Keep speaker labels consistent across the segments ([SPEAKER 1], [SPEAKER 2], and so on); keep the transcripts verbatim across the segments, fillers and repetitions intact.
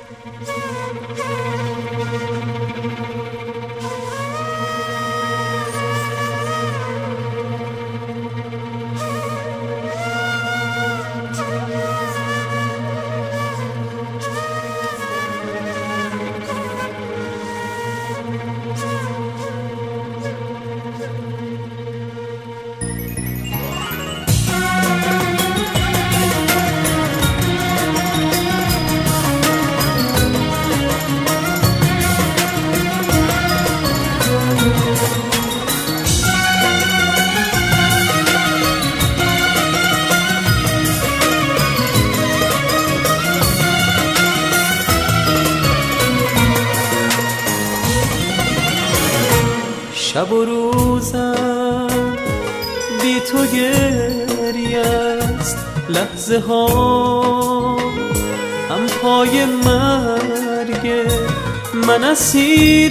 [SPEAKER 1] شب و روزم بی تو گریه است، لحظه ها هم پای مرگ من، اسیر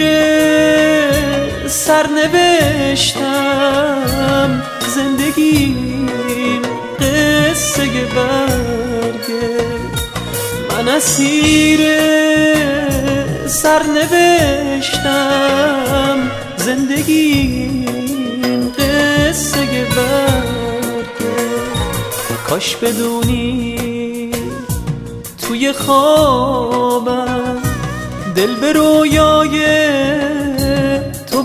[SPEAKER 1] سرنوشتم، زندگیم قصه برگه، من اسیر سرنوشتم، زندگیم قصه برگه. کاش بدونی توی خوابم دل به رویای تو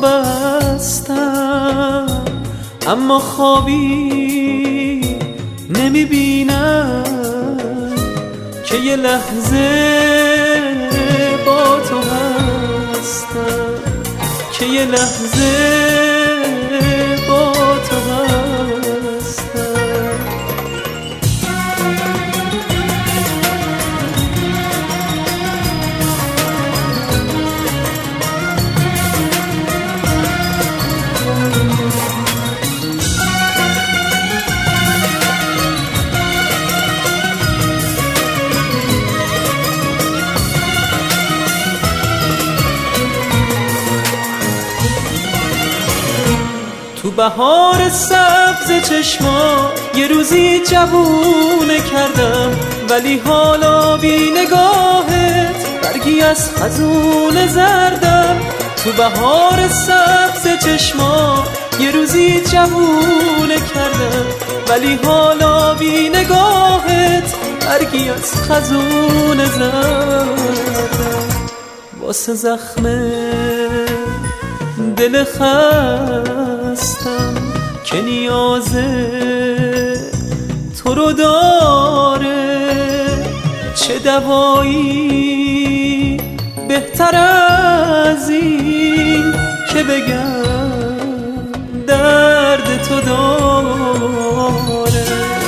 [SPEAKER 1] بستم، اما خوابی نمیبینم که یه لحظه با تو هستم، که یه لحظه با تو هستم. تو بهار سبز چشما یه روزی جوونه کردم، ولی حالا بی نگاهت برگی از خزون زردم. تو بهار سبز چشما یه روزی جوونه کردم، ولی حالا بی نگاهت برگی از خزون زردم. واسه زخم دل خستم که نیازه تو رو داره، چه دوایی بهتر از این که بگم درد تو داره.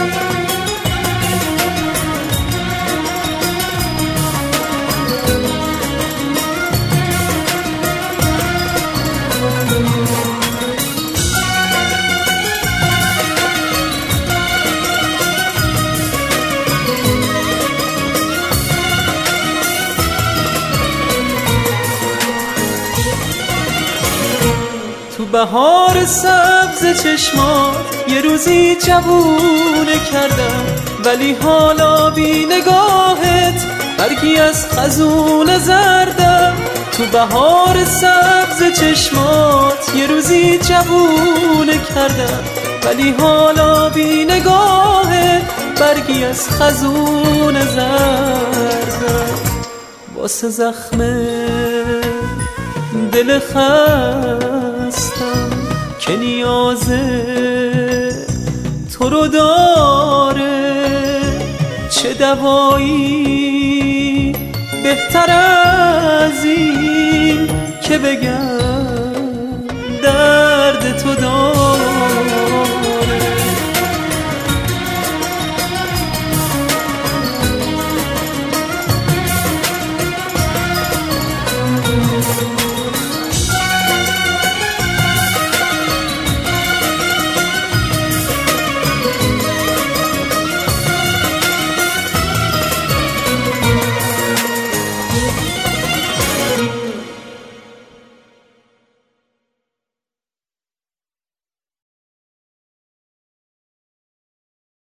[SPEAKER 1] تو بهار سبز چشمات یه روزی جوونه کردم، ولی حالا بی نگاهت برگی از خزون زردم. تو بهار سبز چشمات یه روزی جوونه کردم، ولی حالا بی نگاهت برگی از خزون زردم. واسه زخم دل خستم که نیازه تو رو داره، چه دوایی بهتر از این که بگم درد تو داره.